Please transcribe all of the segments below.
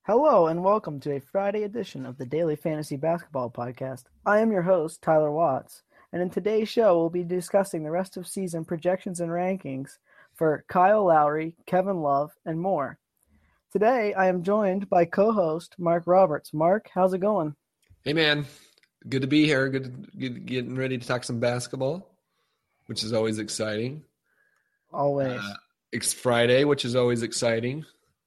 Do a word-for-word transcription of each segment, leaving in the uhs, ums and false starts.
Hello and welcome to a Friday edition of the Daily Fantasy Basketball Podcast. I am your host, Tyler Watts, and in today's show we'll be discussing the rest of season projections and rankings for Kyle Lowry, Kevin Love, and more. Today I am joined by co-host Mark Roberts. Mark, how's it going? Hey man, good to be here. Good, to, good getting ready to talk some basketball, which is always exciting. Always. Uh, it's Friday, which is always exciting.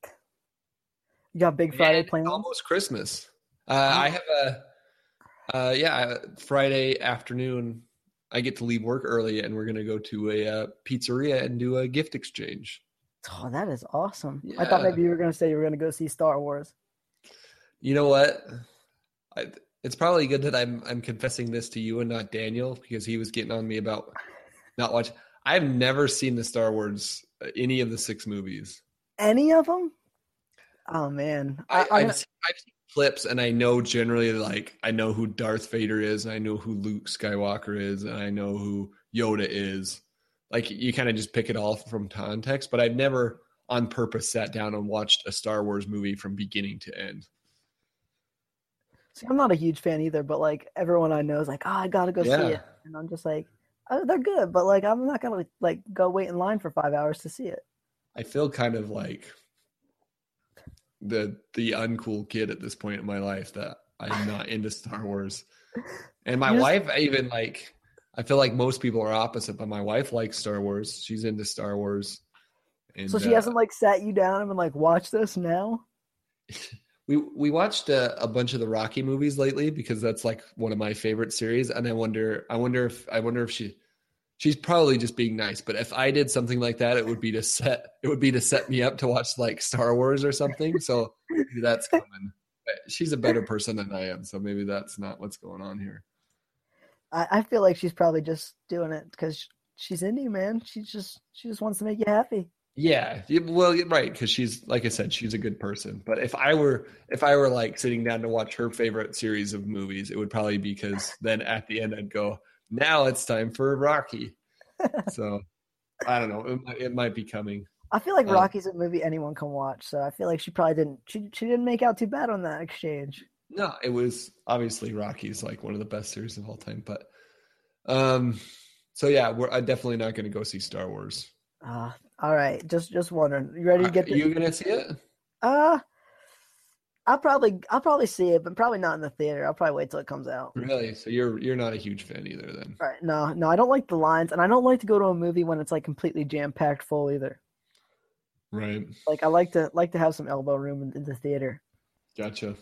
You got Big Friday and plans? Almost Christmas. Uh, I have a, uh, yeah, Friday afternoon. I get to leave work early, and we're gonna go to a uh, pizzeria and do a gift exchange. Oh, that is awesome! Yeah. I thought maybe you were gonna say you were gonna go see Star Wars. You know what? I, it's probably good that I'm I'm confessing this to you and not Daniel, because he was getting on me about not watching. I've never seen the Star Wars, uh, any of the six movies. Any of them? Oh man, I, I, I've, seen, I've seen clips, and I know generally, like, I know who Darth Vader is, and I know who Luke Skywalker is, and I know who Yoda is. Like, you kind of just pick it all from context, but I've never on purpose sat down and watched a Star Wars movie from beginning to end. See, I'm not a huge fan either, but like everyone I know is like, oh, I gotta go Yeah. see it, and I'm just like, oh, they're good, but like I'm not gonna like go wait in line for five hours to see it. I feel kind of like the the uncool kid at this point in my life that I'm not into Star Wars. And my Just, wife even like, I feel like most people are opposite, but my wife likes Star Wars. She's into Star Wars. And so she uh, hasn't like sat you down and been like, watch this now. we we watched a, a bunch of the Rocky movies lately because that's like one of my favorite series. And I wonder, I wonder if I wonder if she she's probably just being nice. But if I did something like that, it would be to set it would be to set me up to watch like Star Wars or something. So maybe that's coming. She's a better person than I am, so maybe that's not what's going on here. I, I feel like she's probably just doing it because she's into you, man. She just she just wants to make you happy. Yeah, well, right, because she's, like I said, she's a good person. But if I were if I were like sitting down to watch her favorite series of movies, it would probably be because then at the end I'd go, now it's time for Rocky. So I don't know, it might, it might be coming. I feel like Um, Rocky's a movie anyone can watch, so I feel like she probably didn't she she didn't make out too bad on that exchange. No, it was obviously Rocky's like one of the best series of all time. But um, so yeah, we're I'm definitely not going to go see Star Wars. Uh, all right, just just wondering. You ready to get Are the, you going to see it? uh I'll probably I'll probably see it, but probably not in the theater. I'll probably wait till it comes out. Really? So you're you're not a huge fan either, then? All right, no, no, I don't like the lines, and I don't like to go to a movie when it's like completely jam packed full either. Right. Like I like to like to have some elbow room in, in the theater. Gotcha.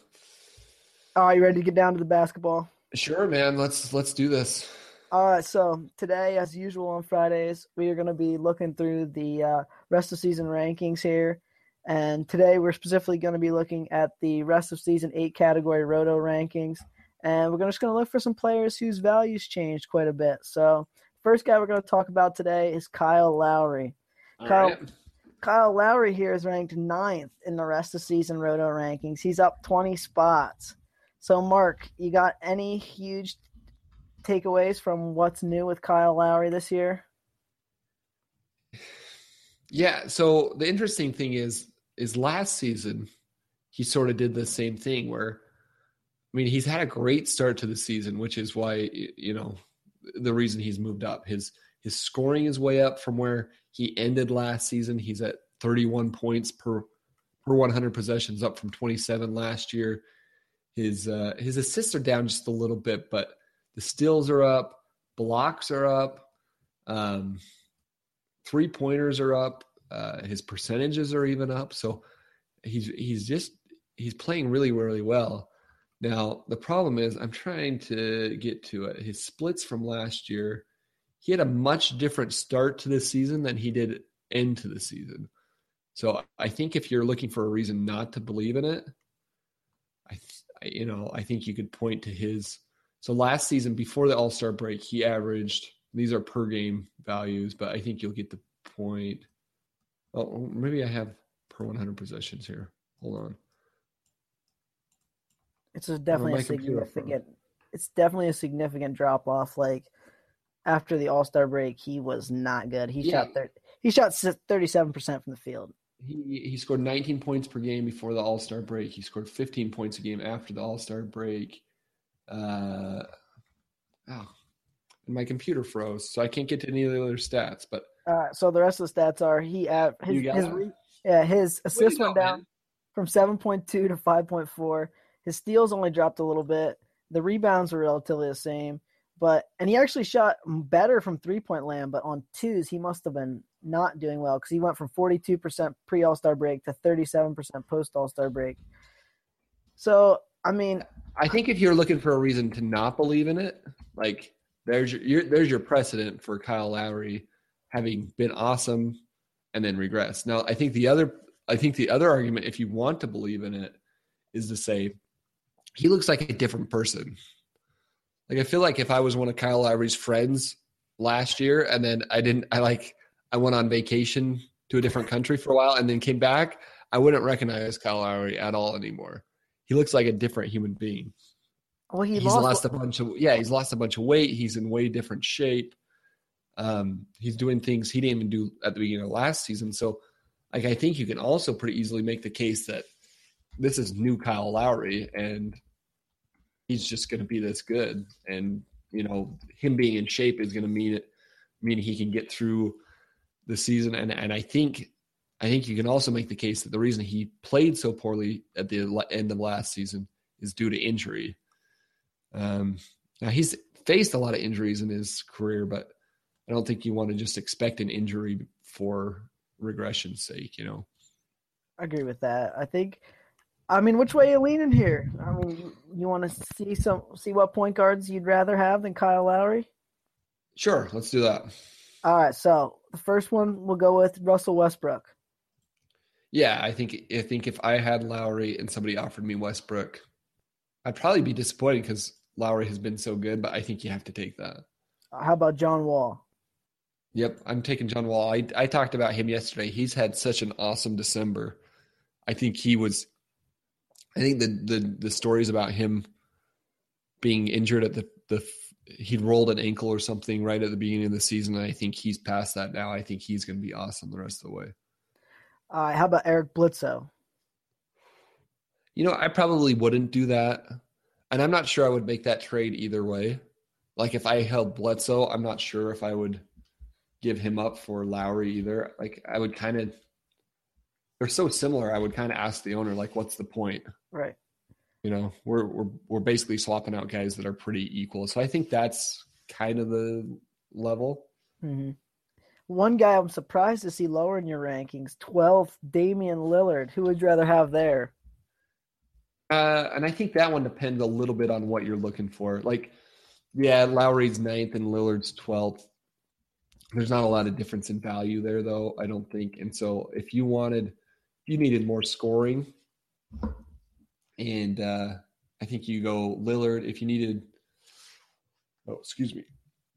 All right, you ready to get down to the basketball? Sure, man. Let's let's do this. All right, so today, as usual on Fridays, we are going to be looking through the uh, rest of season rankings here. And today we're specifically going to be looking at the rest of season eight category Roto rankings. And we're just going to look for some players whose values changed quite a bit. So first guy we're going to talk about today is Kyle Lowry. All Kyle, right. Kyle Lowry here is ranked ninth in the rest of season Roto rankings. He's up twenty spots. So, Mark, you got any huge takeaways from what's new with Kyle Lowry this year? Yeah. So the interesting thing is, is last season he sort of did the same thing where, I mean, he's had a great start to the season, which is why, you know, the reason he's moved up. His his scoring is way up from where he ended last season. He's at thirty-one points per per one hundred possessions, up from twenty-seven last year. His uh, his assists are down just a little bit, but the steals are up, blocks are up, um, three pointers are up. Uh, his percentages are even up. So he's he's just he's playing really really well. Now the problem is I'm trying to get to it. His splits from last year, he had a much different start to the season than he did end to the season. So I think if you're looking for a reason not to believe in it, I, th- you know, I think you could point to his. So last season, before the All-Star break, he averaged. These are per game values, but I think you'll get the point. Oh, maybe I have per one hundred possessions here. Hold on. It's a definitely my a computer significant. It's definitely a significant drop off. Like after the All Star break, he was not good. He Yeah. shot thir- he shot thirty seven percent from the field. He he scored nineteen points per game before the All-Star break. He scored fifteen points a game after the All-Star break. Uh, oh, and my computer froze, so I can't get to any of the other stats. But Uh, so the rest of the stats are he at his You got his it? re, yeah his assists go, went down man. from seven point two to five point four. His steals only dropped a little bit. The rebounds were relatively the same, but and he actually shot better from three point land, but on twos he must have been not doing well because he went from forty-two percent pre All Star break to thirty-seven percent post All Star break. So I mean, I think if you're looking for a reason to not believe in it, like there's your, your there's your precedent for Kyle Lowry having been awesome and then regress. Now, I think the other I think the other argument, if you want to believe in it, is to say he looks like a different person. Like I feel like if I was one of Kyle Lowry's friends last year, and then I didn't, I like I went on vacation to a different country for a while and then came back, I wouldn't recognize Kyle Lowry at all anymore. He looks like a different human being. well he He's lost, lost a bunch of yeah, he's lost a bunch of weight. He's in way different shape. Um, he's doing things he didn't even do at the beginning of last season. So, like, I think you can also pretty easily make the case that this is new Kyle Lowry, and he's just going to be this good. And you know, him being in shape is going to mean it mean he can get through the season. And and I think I think you can also make the case that the reason he played so poorly at the end of last season is due to injury. Um, now he's faced a lot of injuries in his career, but I don't think you want to just expect an injury for regression's sake, you know? I agree with that. I think, I mean, which way are you leaning here? I mean, you, you want to see some, see what point guards you'd rather have than Kyle Lowry? Sure, let's do that. All right, so the first one we'll go with Russell Westbrook. Yeah, I think I think if I had Lowry and somebody offered me Westbrook, I'd probably be disappointed because Lowry has been so good, but I think you have to take that. How about John Wall? Yep, I'm taking John Wall. I, I talked about him yesterday. He's had such an awesome December. I think he was – I think the, the the stories about him being injured at the – the he rolled an ankle or something right at the beginning of the season, and I think he's past that now. I think he's going to be awesome the rest of the way. All right, how about Eric Bledsoe? You know, I probably wouldn't do that, and I'm not sure I would make that trade either way. Like if I held Bledsoe, I'm not sure if I would – give him up for Lowry either. Like I would kind of, they're so similar. I would kind of ask the owner, like, what's the point? Right. You know, we're, we're, we're basically swapping out guys that are pretty equal. So I think that's kind of the level. Mm-hmm. One guy I'm surprised to see lower in your rankings, twelfth, Damian Lillard. Who would you rather have there? Uh, and I think that one depends a little bit on what you're looking for. Like, yeah, Lowry's ninth and Lillard's twelfth. There's not a lot of difference in value there, though, I don't think. And so if you wanted, if you needed more scoring, and uh, I think you go Lillard. If you needed, oh, excuse me.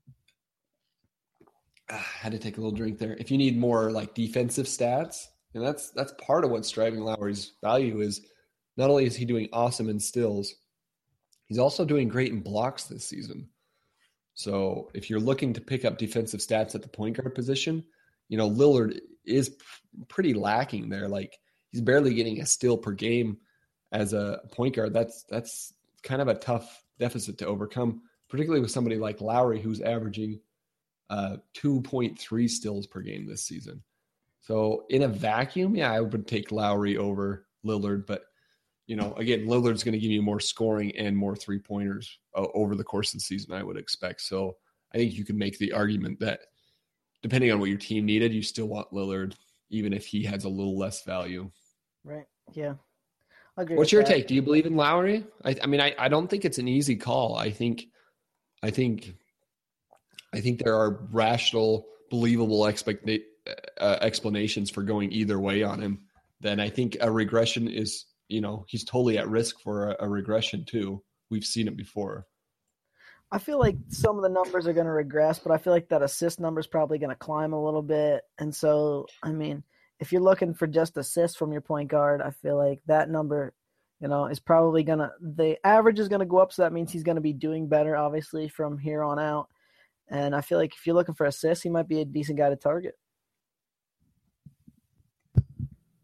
I had to take a little drink there. If you need more like defensive stats, and that's that's part of what's driving Lowry's value is not only is he doing awesome in stills, he's also doing great in blocks this season. So if you're looking to pick up defensive stats at the point guard position, you know, Lillard is p- pretty lacking there. Like he's barely getting a steal per game as a point guard. That's that's kind of a tough deficit to overcome, particularly with somebody like Lowry, who's averaging uh, two point three steals per game this season. So in a vacuum, yeah, I would take Lowry over Lillard, but you know, again, Lillard's going to give you more scoring and more three-pointers uh, over the course of the season, I would expect. So I think you can make the argument that depending on what your team needed, you still want Lillard, even if he has a little less value. Right, yeah. I agree. What's your that. take? Do you believe in Lowry? I, I mean, I, I don't think it's an easy call. I think, I think, I think there are rational, believable expect, uh, explanations for going either way on him. Then I think a regression is – you know, he's totally at risk for a, a regression too. We've seen it before. I feel like some of the numbers are going to regress, but I feel like that assist number is probably going to climb a little bit. And so, I mean, if you're looking for just assists from your point guard, I feel like that number, you know, is probably going to – the average is going to go up, so that means he's going to be doing better, obviously, from here on out. And I feel like if you're looking for assists, he might be a decent guy to target.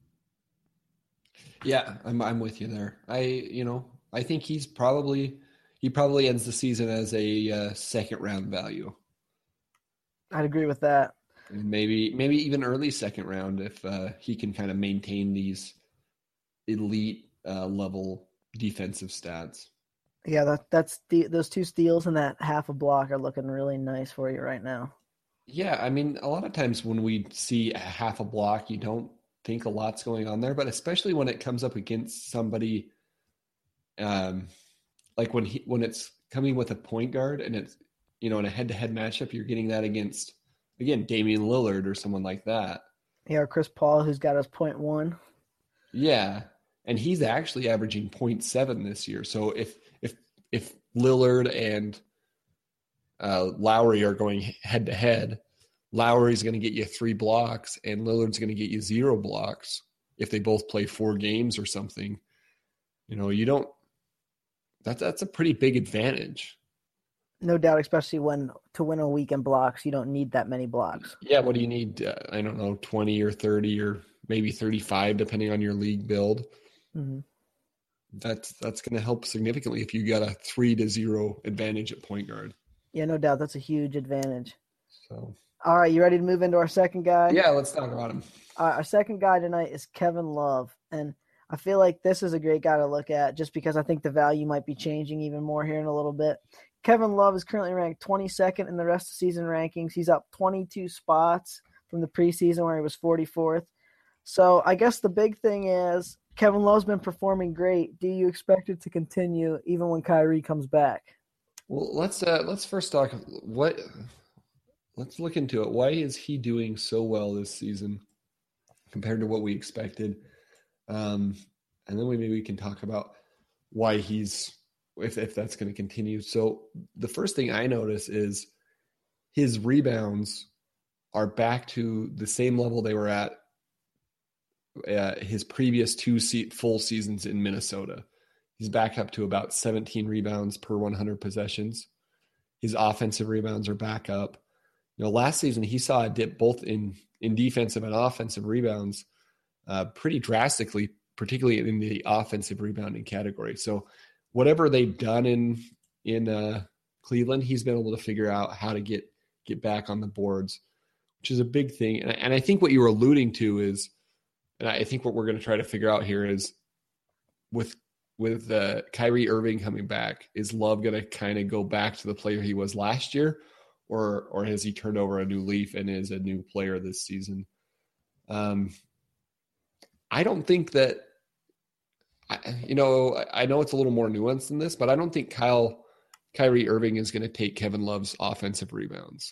Yeah, I'm I'm with you there. I you know I think he's probably he probably ends the season as a uh, second round value. I'd agree with that. And maybe maybe even early second round if uh, he can kind of maintain these elite uh, level defensive stats. Yeah, that that's the those two steals and that half a block are looking really nice for you right now. Yeah, I mean, a lot of times when we see a half a block, you don't think a lot's going on there, but especially when it comes up against somebody, um, like when he when it's coming with a point guard and it's you know in a head-to-head matchup, you're getting that against again Damian Lillard or someone like that. Yeah, Chris Paul, who's got his point one. Yeah, and he's actually averaging point seven this year. So if if if Lillard and uh, Lowry are going head to head, Lowry's going to get you three blocks, and Lillard's going to get you zero blocks if they both play four games or something. You know, you don't. That's that's a pretty big advantage. No doubt, especially when to win a week in blocks, you don't need that many blocks. Yeah, what do you need? Uh, I don't know, twenty or thirty or maybe thirty-five, depending on your league build. Mm-hmm. That's that's going to help significantly if you got a three to zero advantage at point guard. Yeah, no doubt, that's a huge advantage. So, all right, you ready to move into our second guy? Yeah, let's talk about him. Uh, our second guy tonight is Kevin Love, and I feel like this is a great guy to look at just because I think the value might be changing even more here in a little bit. Kevin Love is currently ranked twenty-second in the rest of season rankings. He's up twenty-two spots from the preseason where he was forty-fourth. So I guess the big thing is Kevin Love's been performing great. Do you expect it to continue even when Kyrie comes back? Well, let's uh, let's first talk what let's look into it. Why is he doing so well this season compared to what we expected? Um, and then we maybe we can talk about why he's if if that's going to continue. So the first thing I notice is his rebounds are back to the same level they were at uh, his previous two se- full seasons in Minnesota. He's back up to about seventeen rebounds per one hundred possessions. His offensive rebounds are back up. You know, last season he saw a dip both in in defensive and offensive rebounds uh, pretty drastically, particularly in the offensive rebounding category. So whatever they've done in in uh, Cleveland, he's been able to figure out how to get get back on the boards, which is a big thing. And I, and I think what you were alluding to is, and I think what we're going to try to figure out here is with with uh, Kyrie Irving coming back, is Love going to kind of go back to the player he was last year, or or has he turned over a new leaf and is a new player this season? Um, I don't think that. I, you know, I know it's a little more nuanced than this, but I don't think Kyle Kyrie Irving is going to take Kevin Love's offensive rebounds.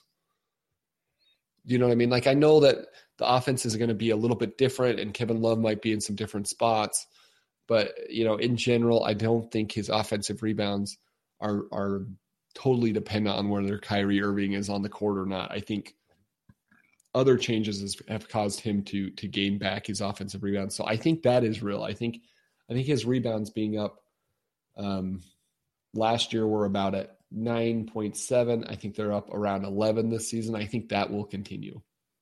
You know what I mean? Like, I know that the offense is going to be a little bit different and Kevin Love might be in some different spots, but, you know, in general, I don't think his offensive rebounds are, are totally dependent on whether Kyrie Irving is on the court or not. I think other changes has, have caused him to, to gain back his offensive rebounds. So I think that is real. I think, I think his rebounds being up um, last year were about at nine point seven. I think they're up around eleven this season. I think that will continue.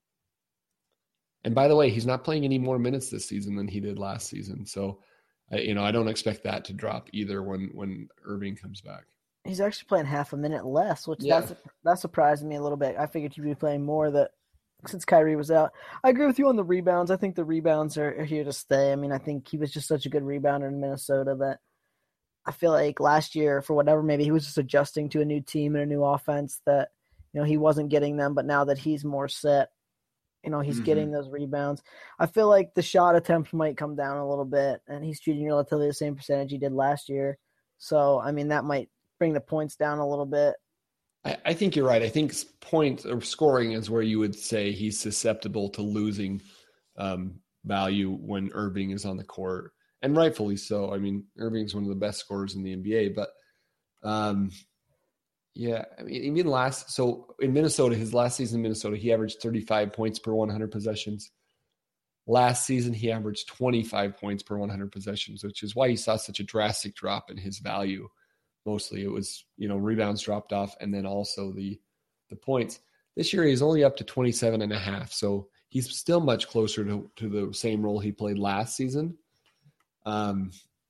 And by the way, he's not playing any more minutes this season than he did last season. So, I, you know, I don't expect that to drop either when, when Irving comes back. He's actually playing half a minute less, which Yeah. that's, that surprised me a little bit. I figured he'd be playing more that since Kyrie was out. I agree with you on the rebounds. I think the rebounds are, are here to stay. I mean, I think he was just such a good rebounder in Minnesota that I feel like last year, for whatever, maybe he was just adjusting to a new team and a new offense that, you know, he wasn't getting them. But now that he's more set, you know, he's Mm-hmm. getting those rebounds. I feel like the shot attempts might come down a little bit, and he's shooting relatively the same percentage he did last year. So, I mean, that might bring the points down a little bit. I, I think you're right. I think point or scoring is where you would say he's susceptible to losing um, value when Irving is on the court, and rightfully so. I mean, Irving's one of the best scorers in the N B A, but um, yeah, I mean, even last, so in Minnesota, his last season in Minnesota, he averaged thirty-five points per one hundred possessions. Last season, he averaged twenty-five points per one hundred possessions, which is why you saw such a drastic drop in his value. Mostly it was, you know, rebounds dropped off and then also the the points. This year he's only up to twenty-seven and a half. So he's still much closer to, to the same role he played last season. Um,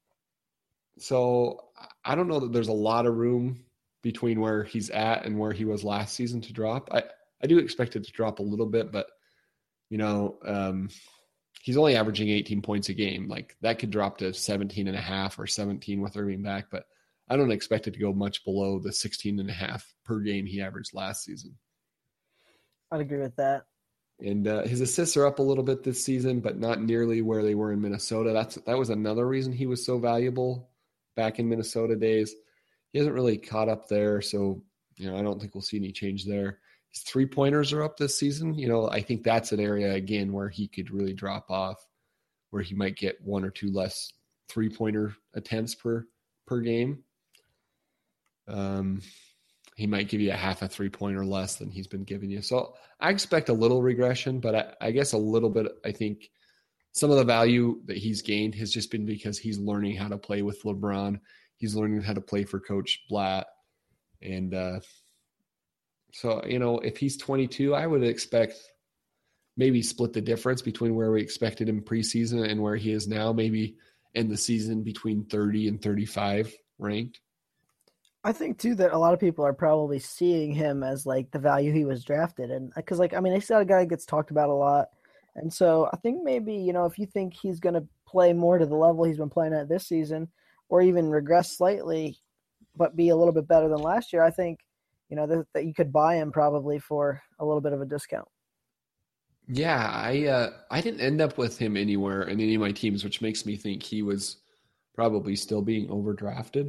so I don't know that there's a lot of room between where he's at and where he was last season to drop. I, I do expect it to drop a little bit, but you know, um, he's only averaging eighteen points a game. Like that could drop to seventeen and a half or seventeen with Irving back, but I don't expect it to go much below the sixteen and a half per game he averaged last season. I'd agree with that. And uh, his assists are up a little bit this season, but not nearly where they were in Minnesota. That's that was another reason he was so valuable back in Minnesota days. He hasn't really caught up there, so you know I don't think we'll see any change there. His three-pointers are up this season. You know, I think that's an area, again, where he could really drop off, where he might get one or two less three-pointer attempts per per game. Um, he might give you a half a three-pointer less than he's been giving you. So I expect a little regression, but I, I guess a little bit, I think some of the value that he's gained has just been because he's learning how to play with LeBron. He's learning how to play for Coach Blatt. And uh, so, you know, if he's twenty-two, I would expect maybe split the difference between where we expected him preseason and where he is now, maybe in the season between thirty and thirty-five ranked. I think too that a lot of people are probably seeing him as like the value he was drafted, and because like I mean, he's not a guy that gets talked about a lot, and so I think maybe you know if you think he's going to play more to the level he's been playing at this season, or even regress slightly, but be a little bit better than last year, I think you know that, that you could buy him probably for a little bit of a discount. Yeah, I uh, I didn't end up with him anywhere in any of my teams, which makes me think he was probably still being overdrafted.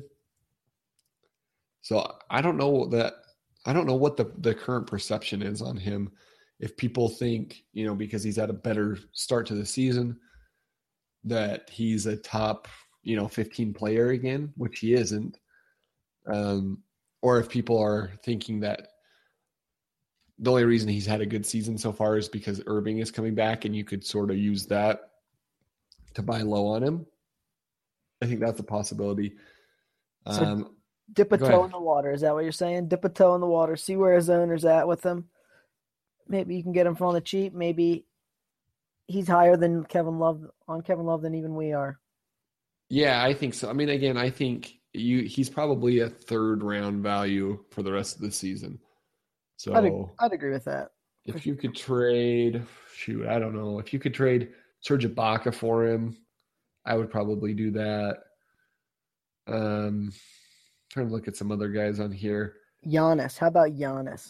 So I don't know that I don't know what the, the current perception is on him. If people think, you know, because he's had a better start to the season, that he's a top, you know, fifteen player again, which he isn't. Um, or if people are thinking that the only reason he's had a good season so far is because Irving is coming back and you could sort of use that to buy low on him. I think that's a possibility. So, um, Dip a toe in the water. Is that what you're saying? Dip a toe in the water. See where his owner's at with him. Maybe you can get him from on the cheap. Maybe he's higher than Kevin Love on Kevin Love than even we are. Yeah, I think so. I mean, again, I think you he's probably a third round value for the rest of the season. So I'd, I'd agree with that. If you could trade, shoot, I don't know. If you could trade Serge Ibaka for him, I would probably do that. Um. Trying to look at some other guys on here. Giannis. How about Giannis?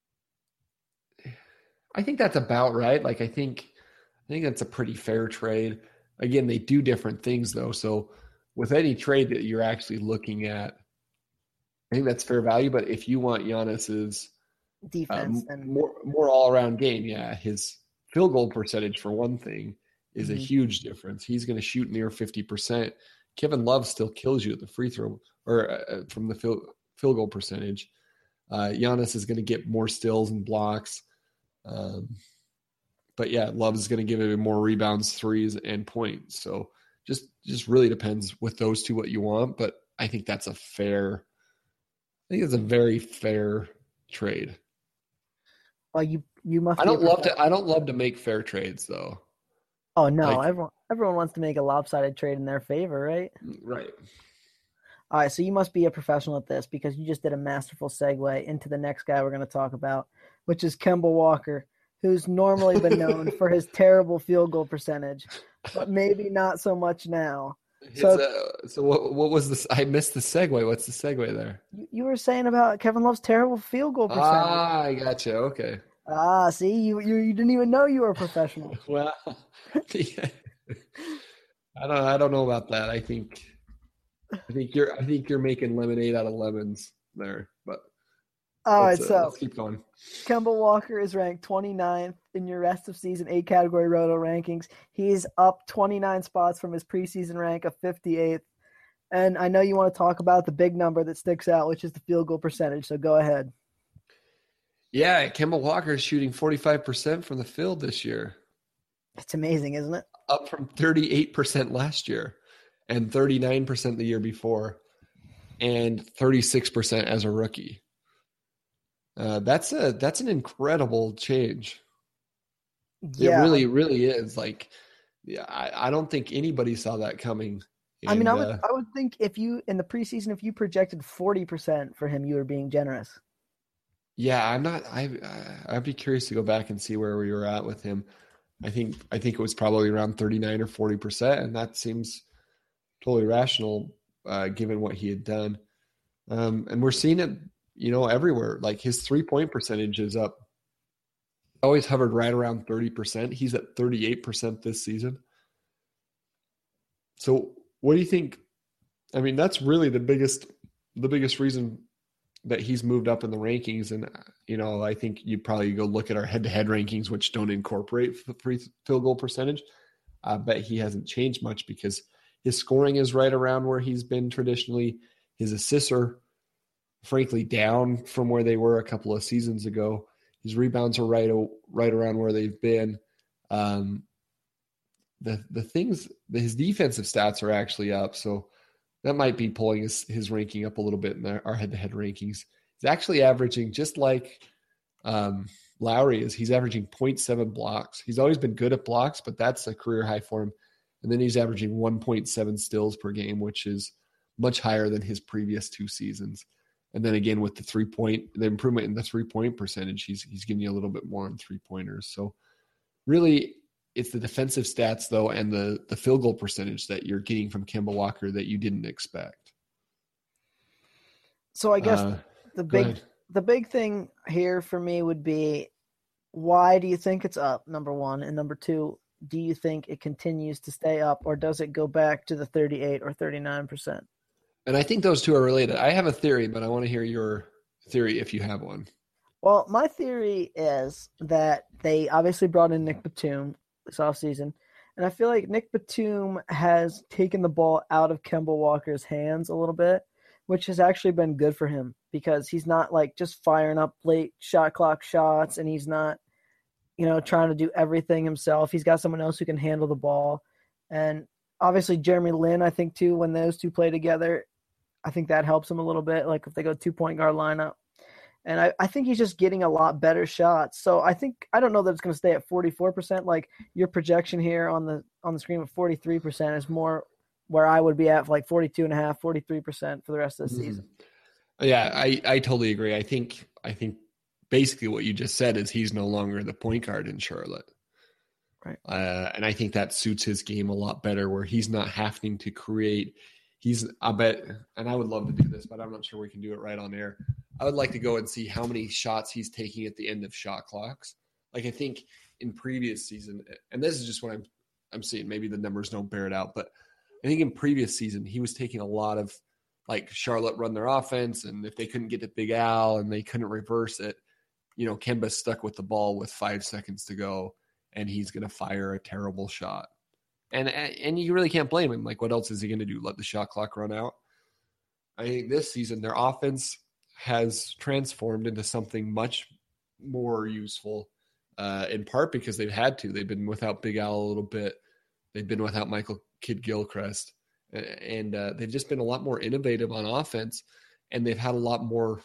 I think that's about right. Like I think I think that's a pretty fair trade. Again, they do different things though. So with any trade that you're actually looking at, I think that's fair value. But if you want Giannis's defense um, and more more all around game, yeah, his field goal percentage for one thing is mm-hmm. a huge difference. He's going to shoot near fifty percent. Kevin Love still kills you at the free throw or uh, from the field, field goal percentage. Uh, Giannis is going to get more steals and blocks. Um, but yeah, Love is going to give him more rebounds, threes, and points. So just, just really depends with those two what you want. But I think that's a fair, I think it's a very fair trade. Well, you, you must. I don't love to, I don't love to make fair trades though. Oh no, like, everyone, everyone wants to make a lopsided trade in their favor, right? Right. All right, so you must be a professional at this because you just did a masterful segue into the next guy we're going to talk about, which is Kemba Walker, who's normally been known for his terrible field goal percentage, but maybe not so much now. So, uh, so what, what was this? I missed the segue. What's the segue there? You, you were saying about Kevin Love's terrible field goal percentage. Ah, I gotcha. Okay. Ah, see, you, you you didn't even know you were a professional. Well, yeah. I don't I don't know about that. I think I think you're I think you're making lemonade out of lemons there. But all right, uh, so let's keep going. Kemba Walker is ranked twenty-ninth in your rest of season eight category Roto rankings. He's up twenty-nine spots from his preseason rank of fifty-eighth. And I know you want to talk about the big number that sticks out, which is the field goal percentage. So go ahead. Yeah, Kemba Walker is shooting forty-five percent from the field this year. It's amazing, isn't it? Up from thirty-eight percent last year and thirty-nine percent the year before and thirty-six percent as a rookie. Uh, that's a that's an incredible change. Yeah. It really, really is. Like, yeah, I, I don't think anybody saw that coming I mean, I And would uh, I would think if you in the preseason if you projected forty percent for him, you were being generous. yeah, I'm not. I I'd be curious to go back and see where we were at with him. I think I think it was probably around thirty-nine or forty percent, and that seems totally rational uh, given what he had done. Um, and we're seeing it, you know, everywhere. Like his three point percentage is up. Always hovered right around thirty percent. He's at thirty-eight percent this season. So what do you think? I mean, that's really the biggest the biggest reason that he's moved up in the rankings. And, you know, I think you probably go look at our head-to-head rankings, which don't incorporate the free field goal percentage. I bet he hasn't changed much because his scoring is right around where he's been traditionally. His assists are, frankly, down from where they were a couple of seasons ago. His rebounds are right, right around where they've been. Um, the the things, his defensive stats are actually up, so that might be pulling his, his ranking up a little bit in the, our head-to-head rankings. He's actually averaging, just like um, Lowry is, he's averaging zero point seven blocks. He's always been good at blocks, but that's a career high for him. And then he's averaging one point seven steals per game, which is much higher than his previous two seasons. And then again, with the three-point, the improvement in the three-point percentage, he's he's giving you a little bit more on three-pointers. So really, it's the defensive stats, though, and the, the field goal percentage that you're getting from Kemba Walker that you didn't expect. So I guess Uh, the go big ahead. the big thing here for me would be, why do you think it's up, number one? And number two, do you think it continues to stay up, or does it go back to the thirty-eight or thirty-nine percent? And I think those two are related. I have a theory, but I want to hear your theory if you have one. Well, my theory is that they obviously brought in Nick Batum this offseason, and I feel like Nick Batum has taken the ball out of Kemba Walker's hands a little bit, which has actually been good for him because he's not like just firing up late shot clock shots, and he's not, you know, trying to do everything himself. He's got someone else who can handle the ball. And obviously Jeremy Lin, I think too, when those two play together, I think that helps him a little bit, like if they go two-point guard lineup. And I, I think he's just getting a lot better shots. So I think – I don't know that it's going to stay at forty-four percent. Like your projection here on the on the screen of forty-three percent is more where I would be at, like forty-two and a half, forty-three percent for the rest of the season. Mm-hmm. Yeah, I, I totally agree. I think I think basically what you just said is he's no longer the point guard in Charlotte. Right. Uh, and I think that suits his game a lot better, where he's not having to create – He's, I bet, and I would love to do this, but I'm not sure we can do it right on air. I would like to go and see how many shots he's taking at the end of shot clocks. Like I think in previous season, and this is just what I'm, I'm seeing. Maybe the numbers don't bear it out, but I think in previous season he was taking a lot of, like Charlotte run their offense, and if they couldn't get to Big Al and they couldn't reverse it, you know, Kemba's stuck with the ball with five seconds to go, and he's going to fire a terrible shot. And and you really can't blame him. Like, what else is he going to do? Let the shot clock run out? I think this season their offense has transformed into something much more useful, uh, in part because they've had to. They've been without Big Al a little bit. They've been without Michael Kidd-Gilchrist. And uh, they've just been a lot more innovative on offense, and they've had a lot more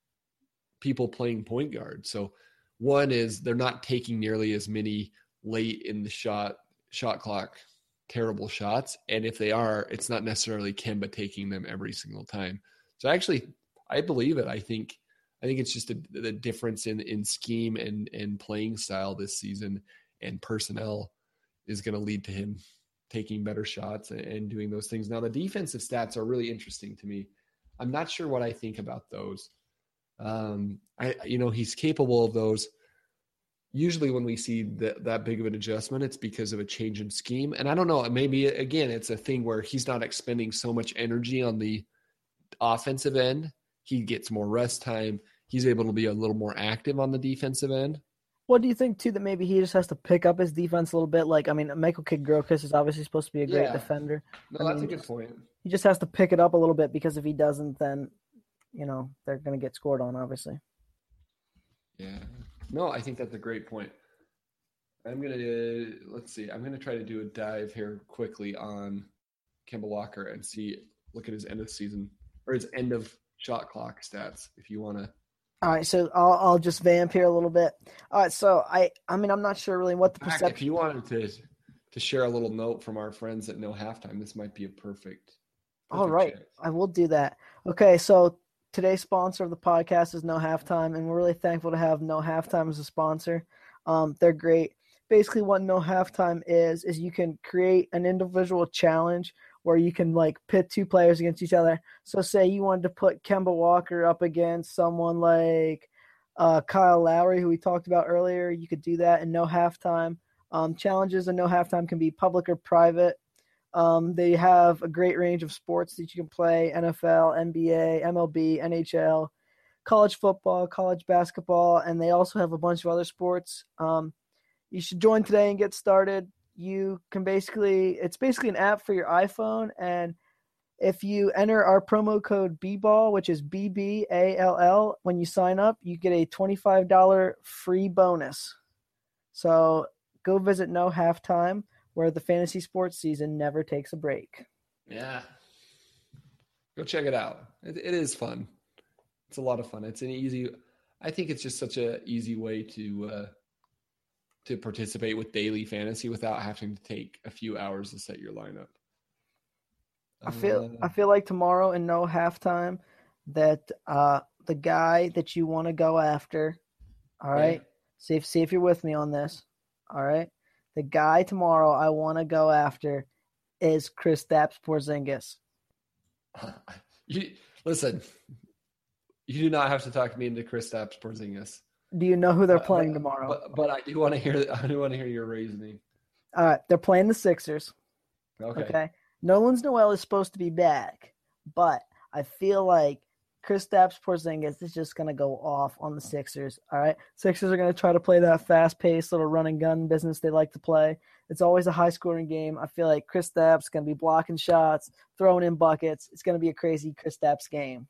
people playing point guard. So one is they're not taking nearly as many late in the shot shot clock terrible shots, and if they are, it's not necessarily Kemba taking them every single time. So actually, I believe it. I think I think it's just a, the difference in in scheme and and playing style this season and personnel is going to lead to him taking better shots and, and doing those things. Now, the defensive stats are really interesting to me. I'm not sure what I think about those. Um, I you know he's capable of those. Usually when we see that, that big of an adjustment, it's because of a change in scheme. And I don't know, maybe, again, it's a thing where he's not expending so much energy on the offensive end. He gets more rest time. He's able to be a little more active on the defensive end. What do you think, too, that maybe he just has to pick up his defense a little bit? Like, I mean, Michael Kidd-Gilchrist is obviously supposed to be a great Yeah. defender. No, I that's mean, a good just, point. He just has to pick it up a little bit, because if he doesn't, then, you know, they're going to get scored on, obviously. Yeah. No, I think that's a great point. I'm going to, let's see, I'm going to try to do a dive here quickly on Kemba Walker and see, look at his end of season, or his end of shot clock stats, if you want to. All right, so I'll I'll just vamp here a little bit. All right, so I I mean I'm not sure really what the In fact, perception. if you wanted to to share a little note from our friends that know halftime, this might be a perfect All Perfect right, chance. I will do that. Okay, so today's sponsor of the podcast is No Halftime, and we're really thankful to have No Halftime as a sponsor. Um, they're great. Basically, what No Halftime is is you can create an individual challenge where you can like pit two players against each other. So, say you wanted to put Kemba Walker up against someone like uh, Kyle Lowry, who we talked about earlier. You could do that in No Halftime. Um, challenges in No Halftime can be public or private. Um, they have a great range of sports that you can play: N F L, N B A, M L B, N H L, college football, college basketball, and they also have a bunch of other sports. Um, you should join today and get started. You can basically, it's basically an app for your iPhone, and if you enter our promo code B B A L L, which is B B A L L, when you sign up, you get a twenty-five dollars free bonus. So go visit No Halftime, where the fantasy sports season never takes a break. Yeah. Go check it out. It, it is fun. It's a lot of fun. It's an easy, I think it's just such an easy way to, uh, to participate with daily fantasy without having to take a few hours to set your lineup. I feel Uh, I feel like tomorrow in No Halftime that uh, the guy that you want to go after, all right, okay. see if see if you're with me on this, all right. The guy tomorrow I want to go after is Kristaps Porzingis. You listen. You do not have to talk me into Kristaps Porzingis. Do you know who they're But, playing but tomorrow? but but I do want to hear I do want to hear your reasoning. All right, they're playing the Sixers. Okay. Okay, Nerlens Noel is supposed to be back, but I feel like Kristaps Porzingis is just going to go off on the Sixers. All right, Sixers are going to try to play that fast-paced little run and gun business they like to play. It's always a high-scoring game. I feel like Kristaps is going to be blocking shots, throwing in buckets. It's going to be a crazy Kristaps game.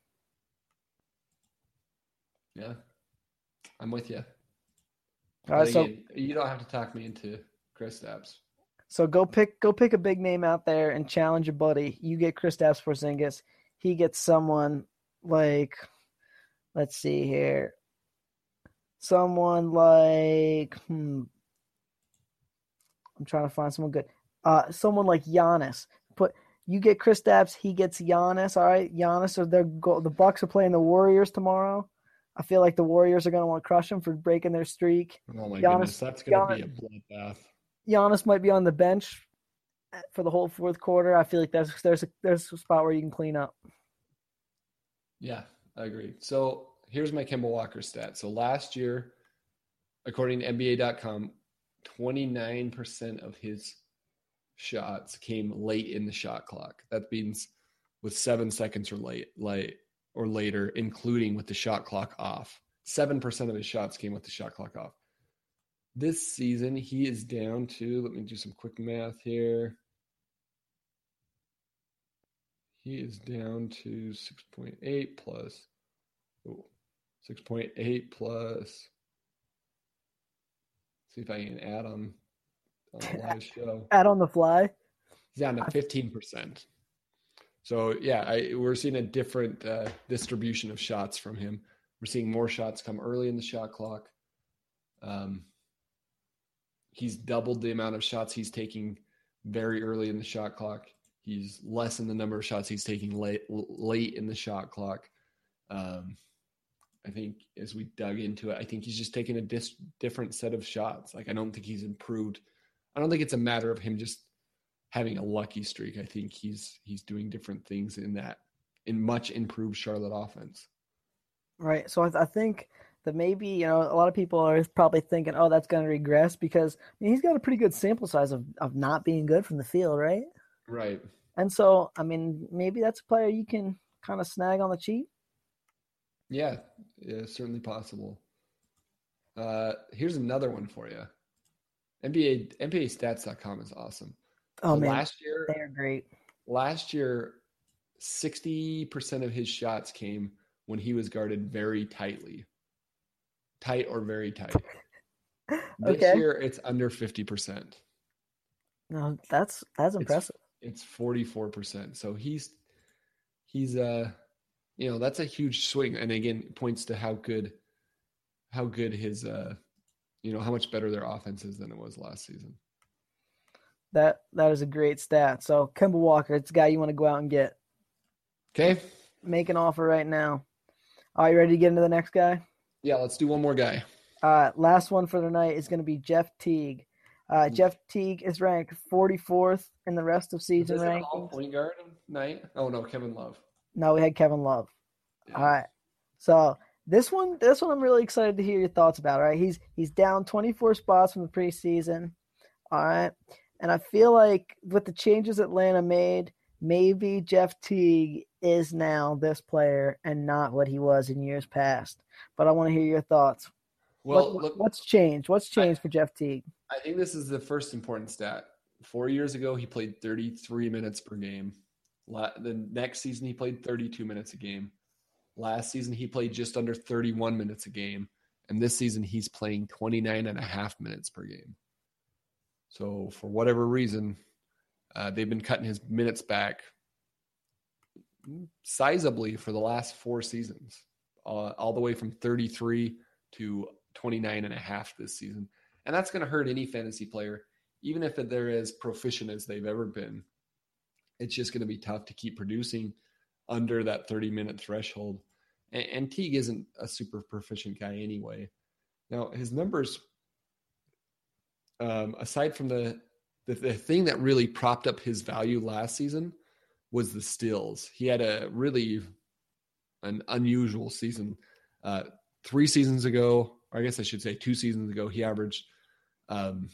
Yeah, I'm with you. All But right, again, so you don't have to talk me into Kristaps. so go pick go pick a big name out there and challenge your buddy. You get Kristaps Porzingis. He gets someone like, let's see here, someone like hmm, I'm trying to find someone good. Uh, someone like Giannis. Put you get Kristaps, he gets Giannis. All right, Giannis. Or they're go, the Bucks are playing the Warriors tomorrow. I feel like the Warriors are going to want to crush them for breaking their streak. Oh my Giannis, goodness, that's going to Giannis, be a bloodbath. Giannis might be on the bench for the whole fourth quarter. I feel like there's there's a, there's a spot where you can clean up. Yeah, I agree. So here's my Kemba Walker stat. So last year, according to N B A dot com, twenty-nine percent of his shots came late in the shot clock. That means with seven seconds or late, late or later, including with the shot clock off. Seven percent of his shots came with the shot clock off. This season, he is down to, let me do some quick math here. He is down to six point eight plus, oh, six point eight plus, see if I can add on, on the live show. Add on the fly. He's down to fifteen percent. So, yeah, I, we're seeing a different uh, distribution of shots from him. We're seeing more shots come early in the shot clock. Um, he's doubled the amount of shots he's taking very early in the shot clock. He's less in the number of shots he's taking late late in the shot clock. Um, I think as we dug into it, I think he's just taking a dis- different set of shots. Like, I don't think he's improved. I don't think it's a matter of him just having a lucky streak. I think he's he's doing different things in that in much improved Charlotte offense. Right. So I, th- I think that maybe, you know, a lot of people are probably thinking, oh, that's going to regress because I mean, he's got a pretty good sample size of, of not being good from the field, right? Right. And so, I mean, maybe that's a player you can kind of snag on the cheap. Yeah, yeah, certainly possible. Uh, here's another one for you. N B A N B A stats dot com is awesome. Oh, So man, last year, they are great. Last year, sixty percent of his shots came when he was guarded very tightly. Tight or very tight. This Okay. year, it's under fifty percent. No, that's that's impressive. It's, it's forty-four percent. So he's, he's uh, you know, that's a huge swing. And again, it points to how good, how good his, uh, you know, how much better their offense is than it was last season. That that is a great stat. So Kemba Walker, it's a guy you want to go out and get. Okay. Make an offer right now. Are you ready to get into the next guy? Yeah, let's do one more guy. Uh, last one for the night is going to be Jeff Teague. Uh, Jeff Teague is ranked forty-fourth in the rest of season Is this an all rankings. point guard night? Oh no, Kevin Love. No, we had Kevin Love. Yeah. All right. So this one, this one, I'm really excited to hear your thoughts about. All right, he's he's down twenty-four spots from the preseason. All right, and I feel like with the changes Atlanta made, maybe Jeff Teague is now this player and not what he was in years past. But I want to hear your thoughts. Well, what, look, what's changed? What's changed I, for Jeff Teague? I think this is the first important stat. Four years ago, he played thirty-three minutes per game. The next season, he played thirty-two minutes a game. Last season, he played just under thirty-one minutes a game. And this season, he's playing twenty-nine and a half minutes per game. So for whatever reason, uh, they've been cutting his minutes back sizably for the last four seasons, uh, all the way from thirty-three to twenty-nine and a half this season. And that's going to hurt any fantasy player, even if they're as proficient as they've ever been. It's just going to be tough to keep producing under that thirty minute threshold. And, and Teague isn't a super proficient guy anyway. Now, his numbers, um, aside from the, the, the thing that really propped up his value last season was the steals. He had a really an unusual season. Uh, three seasons ago, or I guess I should say two seasons ago, he averaged um,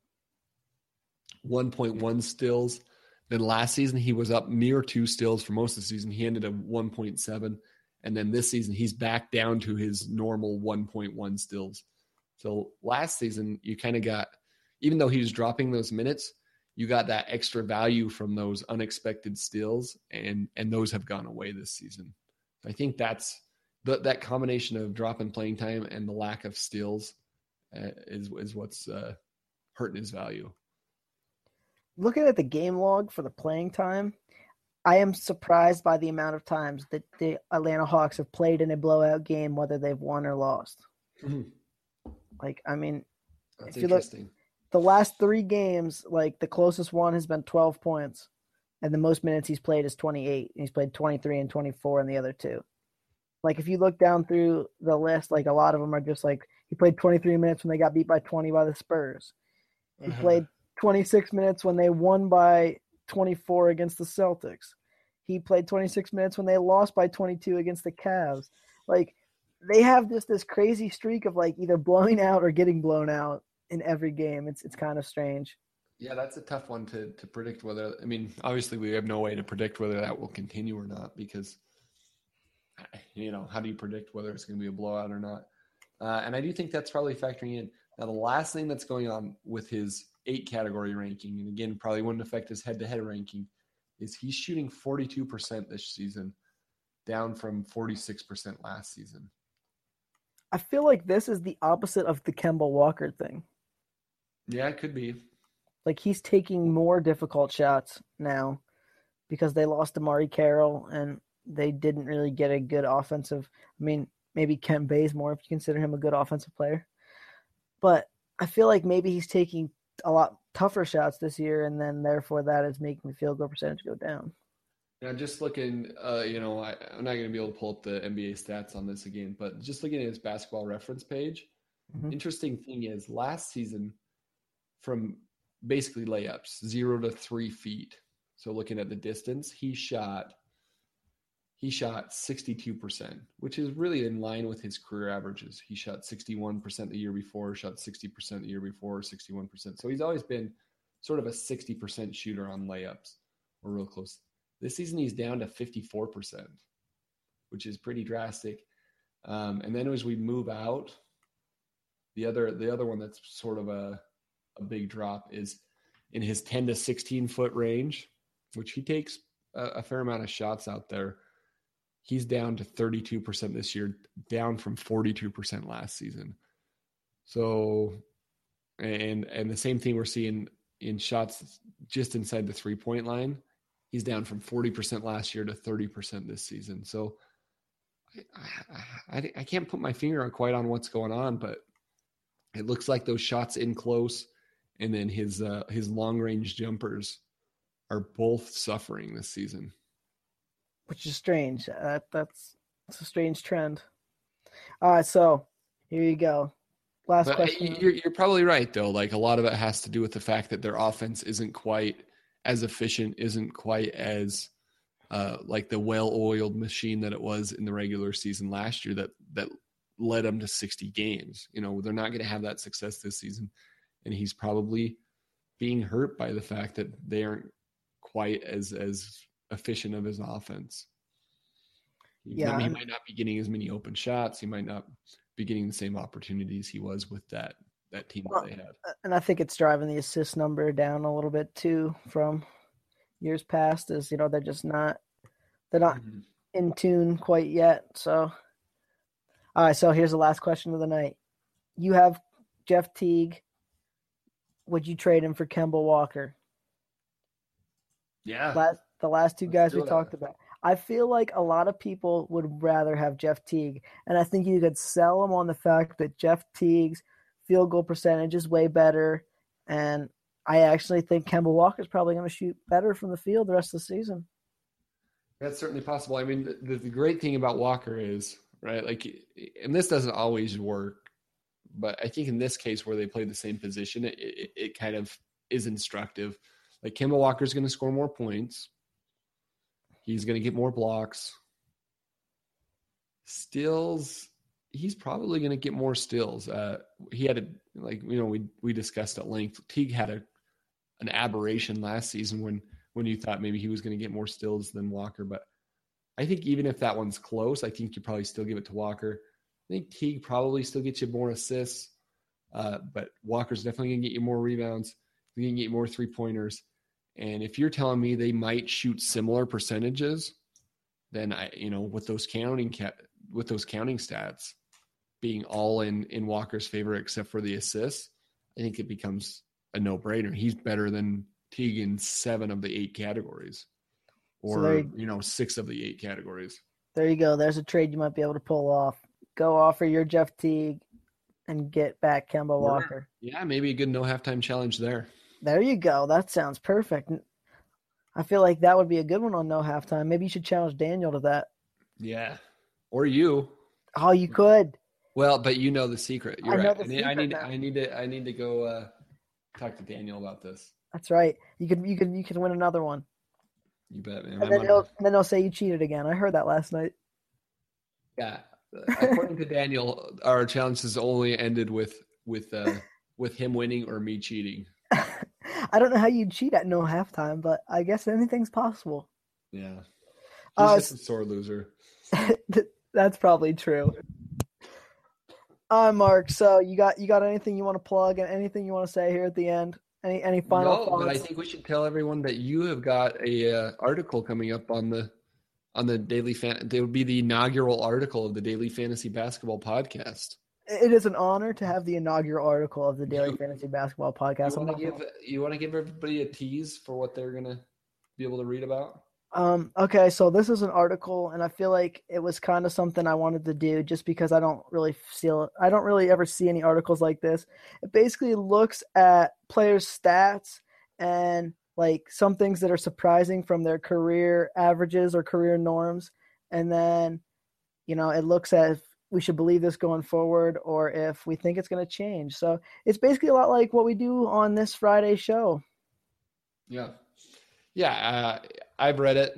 one point one steals. Then last season, he was up near two steals for most of the season. He ended at one point seven. And then this season, he's back down to his normal one point one steals. So last season, you kind of got, even though he was dropping those minutes, you got that extra value from those unexpected steals, and and those have gone away this season. I think that's the, that combination of drop in playing time and the lack of steals uh, is is what's uh, hurting his value. Looking at the game log for the playing time, I am surprised by the amount of times that the Atlanta Hawks have played in a blowout game, whether they've won or lost. Mm-hmm. Like, I mean, that's if you look, interesting. The last three games, like the closest one has been twelve points, and the most minutes he's played is twenty-eight. And he's played twenty-three and twenty-four in the other two. Like, if you look down through the list, like a lot of them are just like he played twenty-three minutes when they got beat by twenty by the Spurs. He uh-huh. played twenty-six minutes when they won by twenty-four against the Celtics. He played twenty-six minutes when they lost by twenty-two against the Cavs. Like, they have this this crazy streak of like either blowing out or getting blown out in every game. It's it's kind of strange. Yeah, that's a tough one to to predict whether, I mean, obviously we have no way to predict whether that will continue or not, because, you know, how do you predict whether it's going to be a blowout or not? Uh, and I do think that's probably factoring in. Now, the last thing that's going on with his eight category ranking, and again, probably wouldn't affect his head-to-head ranking, is he's shooting forty-two percent this season, down from forty-six percent last season. I feel like this is the opposite of the Kemba Walker thing. Yeah, it could be. Like, he's taking more difficult shots now because they lost Amari Carroll and they didn't really get a good offensive. I mean, maybe Kent Bazemore, if you consider him a good offensive player. But I feel like maybe he's taking a lot tougher shots this year, and then therefore that is making the field goal percentage go down. Now, just looking, uh, you know, I, I'm not going to be able to pull up the N B A stats on this again, but just looking at his basketball reference page, mm-hmm. interesting thing is last season, from basically layups, zero to three feet. So looking at the distance, he shot he shot sixty-two percent, which is really in line with his career averages. He shot sixty-one percent the year before, shot sixty percent the year before, sixty-one percent. So he's always been sort of a sixty percent shooter on layups, or real close. This season he's down to fifty-four percent, which is pretty drastic. Um, and then as we move out, the other the other one that's sort of a a big drop is in his ten to sixteen foot range, which he takes a, a fair amount of shots out there. He's down to thirty-two percent this year, down from forty-two percent last season. So, and, and the same thing we're seeing in shots just inside the three point line. He's down from forty percent last year to thirty percent this season. So I, I, I can't put my finger on quite on what's going on, but it looks like those shots in close and then his uh, his long range jumpers are both suffering this season. which is strange. Uh, that's it's a strange trend. All right, so here you go. Last But question. you're, you're probably right, though. Like a lot of it has to do with the fact that their offense isn't quite as efficient, isn't quite as uh, like the well-oiled machine that it was in the regular season last year that that led them to sixty games. You know, they're not going to have that success this season, and he's probably being hurt by the fact that they aren't quite as as efficient of his offense. Yeah, he might not be getting as many open shots. He might not be getting the same opportunities he was with that that team that they had. And I think it's driving the assist number down a little bit too from years past. Is you know they're just not they're not mm-hmm. in tune quite yet. So, all right. So here's the last question of the night. You have Jeff Teague. Would you trade him for Kemba Walker? Yeah. Last, the last two guys we that. talked about. I feel like a lot of people would rather have Jeff Teague, and I think you could sell them on the fact that Jeff Teague's field goal percentage is way better, and I actually think Kemba Walker's probably going to shoot better from the field the rest of the season. That's certainly possible. I mean, the, the great thing about Walker is, right, like, and this doesn't always work, but I think in this case where they play the same position, it, it, it kind of is instructive. Like, Kemba Walker's going to score more points. He's going to get more blocks. Steals, he's probably going to get more steals. Uh, he had a, like, you know, we we discussed at length. Teague had a an aberration last season when when you thought maybe he was going to get more steals than Walker. But I think even if that one's close, I think you probably still give it to Walker. I think Teague probably still gets you more assists, uh, but Walker's definitely going to get you more rebounds. He's going to get you more three-pointers. And if you're telling me they might shoot similar percentages, then I, you know, with those counting ca- with those counting stats being all in in Walker's favor except for the assists, I think it becomes a no-brainer. He's better than Teague in seven of the eight categories, or so you, you know, six of the eight categories. There you go. There's a trade you might be able to pull off. Go offer your Jeff Teague and get back Kemba Walker. Yeah, maybe a good no halftime challenge there. There you go. That sounds perfect. I feel like that would be a good one on no halftime. Maybe you should challenge Daniel to that. Yeah. Or you. Oh, you could. Well, but you know the secret. You're I know right. the I need, secret I need, now. I need to I need to go uh, talk to Daniel about this. That's right. You could you could you could win another one. You bet, man. And then he'll and then he'll say you cheated again. I heard that last night. Yeah. According to Daniel, our challenge has only ended with with uh, with him winning or me cheating. I don't know how you cheat at no halftime, but I guess anything's possible. Yeah. He's uh, just a sore loser. That's probably true. All right, Mark. So you got you got anything you want to plug and anything you want to say here at the end? Any any final no, thoughts? But I think we should tell everyone that you have got a uh, article coming up on the on the daily fan. It would be the inaugural article of the Daily Fantasy Basketball Podcast. It is an honor to have the inaugural article of the Daily Fantasy Basketball Podcast. You want to give you want to give everybody a tease for what they're gonna be able to read about? Um, okay, so this is an article, and I feel like it was kind of something I wanted to do just because I don't really feel I don't really ever see any articles like this. It basically looks at players' stats and like some things that are surprising from their career averages or career norms, and then you know it looks at if we should believe this going forward or if we think it's going to change. So it's basically a lot like what we do on this Friday show. Yeah. Yeah, uh, I've read it.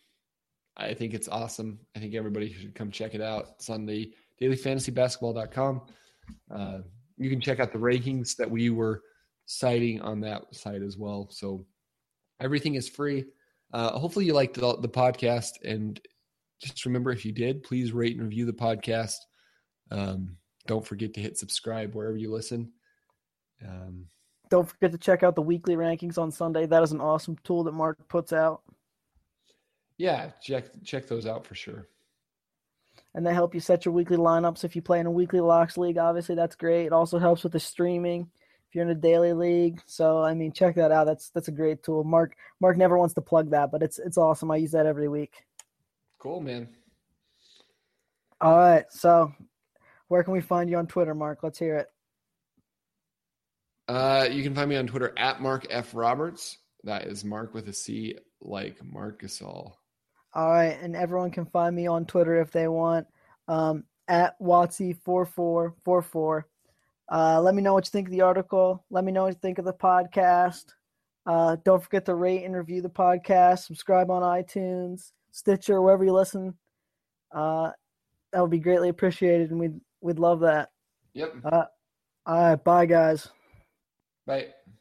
I think it's awesome. I think everybody should come check it out. It's on the daily fantasy basketball dot com. Uh, you can check out the rankings that we were citing on that site as well. So everything is free. Uh, hopefully you liked the, the podcast. And just remember, if you did, please rate and review the podcast. Um, don't forget to hit subscribe wherever you listen. Um, Don't forget to check out the weekly rankings on Sunday. That is an awesome tool that Mark puts out. Yeah, check check those out for sure. And they help you set your weekly lineups. If you play in a weekly locks league, obviously that's great. It also helps with the streaming if you're in a daily league. So I mean, check that out. That's that's a great tool. Mark Mark never wants to plug that, but it's it's awesome. I use that every week. Cool, man. All right. So where can we find you on Twitter, Mark? Let's hear it. Uh, you can find me on Twitter at Mark F. Roberts. That is Mark with a C, like Marc Gasol. All right, and everyone can find me on Twitter if they want, um, at Watsy four four four four. Uh, let me know what you think of the article. Let me know what you think of the podcast. Uh, don't forget to rate and review the podcast. Subscribe on iTunes, Stitcher, wherever you listen. Uh, that would be greatly appreciated, and we'd we'd love that. Yep. Uh, all right, bye guys. Bye.